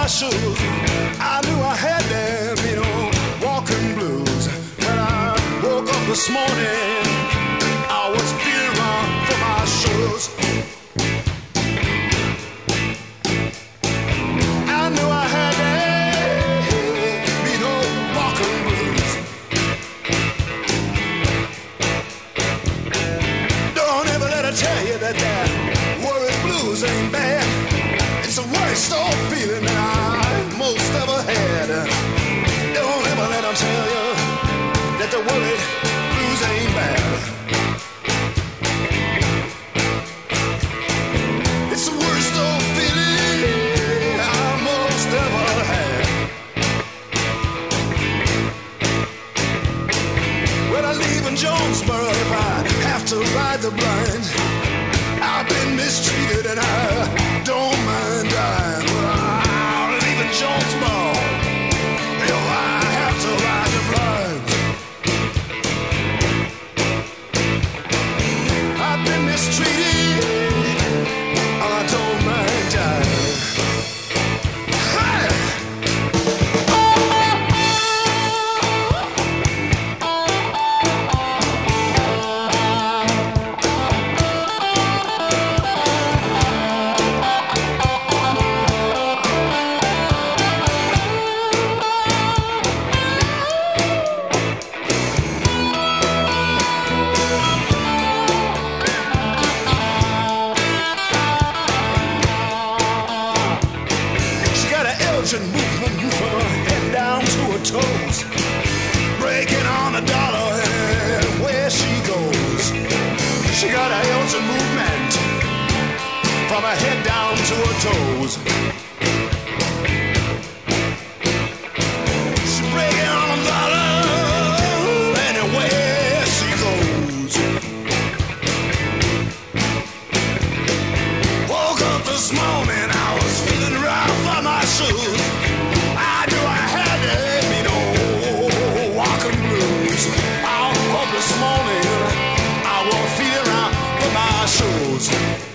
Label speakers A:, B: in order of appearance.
A: my shoes. I knew I had them, walking blues. When I woke up this morning, I was feeling wrong for my shoes. I knew I had them, walking blues. Don't ever let her tell you that worried blues ain't bad. It's the worst old feeling that I most ever had. Don't ever let them tell you that the worried blues ain't bad. It's the worst old feeling I most ever had. When I leave in Jonesboro, if I have to ride the blind, I've been mistreated and I don't mind dying. Well, I'll leave in Jonesboro if I have to ride the blind. I've been mistreated and I don't mind dying. Hey! Movement from her head down to her toes, breaking on a dollar where she goes. She got a Elgin movement from her head down to her toes. She's breaking on a dollar anywhere she goes. Woke up this morning, I was feeling right for my shoes. I knew I had them, walking blues. I woke up this morning, I was feeling right for my shoes.